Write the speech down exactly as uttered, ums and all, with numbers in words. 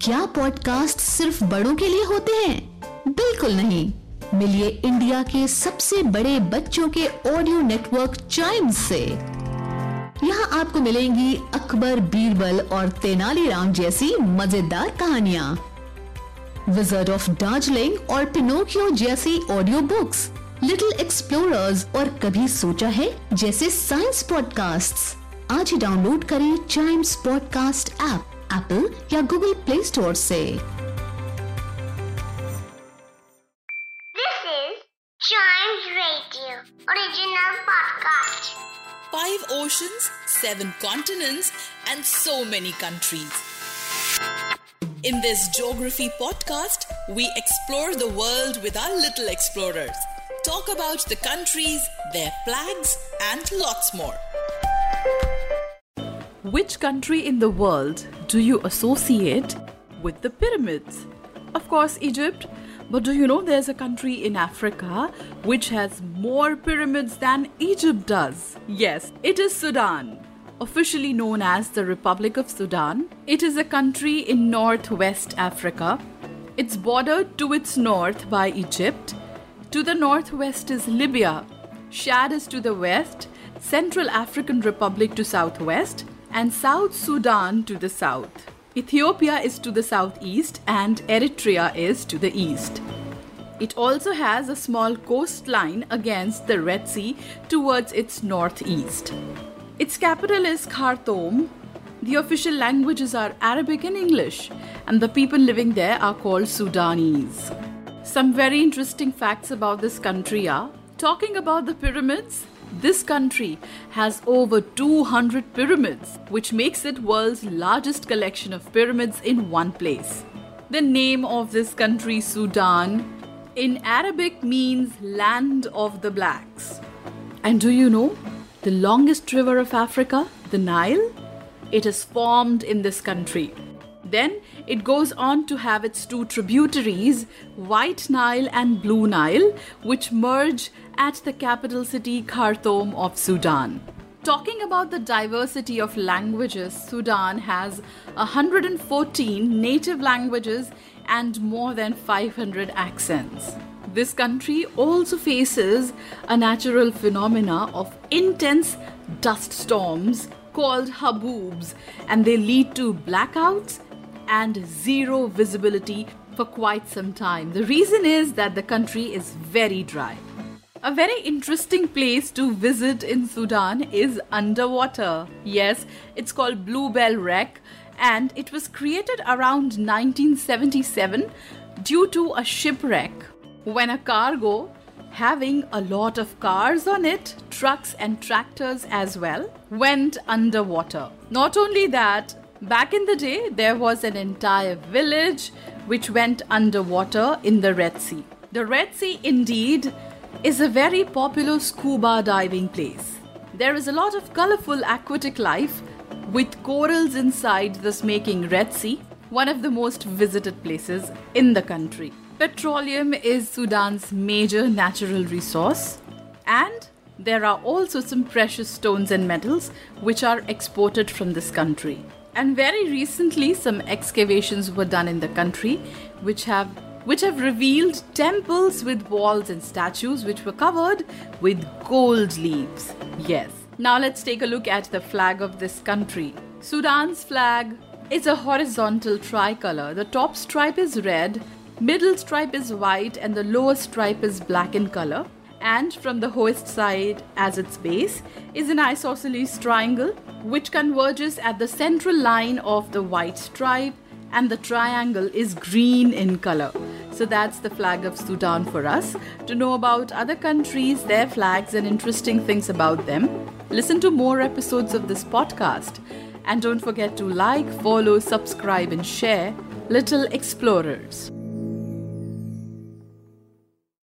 क्या पॉडकास्ट सिर्फ बड़ों के लिए होते हैं? बिल्कुल नहीं। मिलिए इंडिया के सबसे बड़े बच्चों के ऑडियो नेटवर्क चाइम्स से। यहाँ आपको मिलेंगी अकबर, बीरबल और तेनालीराम जैसी मजेदार कहानियाँ, विज़र्ड ऑफ दार्जिलिंग और पिनोकियो जैसी ऑडियो बुक्स, लिटिल एक्सप्लोरर्स और कभी सोचा है जैसे साइंस पॉडकास्ट्स। आज ही डाउनलोड करें चाइम्स पॉडकास्ट ऐप एप्पल या गूगल प्ले स्टोर से। This is Chimes Radio original podcast. Five oceans, seven continents, and so many countries. In this geography podcast, we explore the world with our little explorers. Talk about the countries, their flags, and lots more. Which country in the world do you associate with the pyramids? Of course, Egypt. But do you know there's a country in Africa which has more pyramids than Egypt does? Yes, it is Sudan. Officially known as the Republic of Sudan, it is a country in northwest Africa. It's bordered to its north by Egypt. To the northwest is Libya. Chad is to the west, Central African Republic to southwest, and South Sudan to the south. Ethiopia is to the southeast and Eritrea is to the east. It also has a small coastline against the Red Sea towards its northeast. Its capital is Khartoum. The official languages are Arabic and English, and the people living there are called Sudanese. Some very interesting facts about this country are, talking about the pyramids, this country has over two hundred pyramids, which makes it world's largest collection of pyramids in one place. The name of this country, Sudan, in Arabic means land of the blacks. And do you know the longest river of Africa, the Nile? It is formed in this country. Then it goes on to have its two tributaries, White Nile and Blue Nile, which merge at the capital city Khartoum of Sudan. Talking about the diversity of languages, Sudan has one hundred fourteen native languages and more than five hundred accents. This country also faces a natural phenomena of intense dust storms called haboobs, and they lead to blackouts and zero visibility for quite some time. The reason is that the country is very dry. A very interesting place to visit in Sudan is underwater. Yes, it's called Bluebell Wreck, and it was created around nineteen seventy-seven due to a shipwreck when a cargo having a lot of cars on it, trucks and tractors as well, went underwater. Not only that, back in the day, there was an entire village which went underwater in the Red Sea. The Red Sea, indeed, is a very popular scuba diving place. There is a lot of colorful aquatic life with corals inside, thus making Red Sea one of the most visited places in the country. Petroleum is Sudan's major natural resource, and there are also some precious stones and metals which are exported from this country. And very recently, some excavations were done in the country which have which have revealed temples with walls and statues which were covered with gold leaves. Yes. Now let's take a look at the flag of this country. Sudan's flag is a horizontal tricolor. The top stripe is red, middle stripe is white, and the lower stripe is black in color. And from the hoist side as its base is an isosceles triangle which converges at the central line of the white stripe, and the triangle is green in color. So that's the flag of Sudan for us. To know about other countries, their flags, and interesting things about them, listen to more episodes of this podcast. And don't forget to like, follow, subscribe, and share Little Explorers.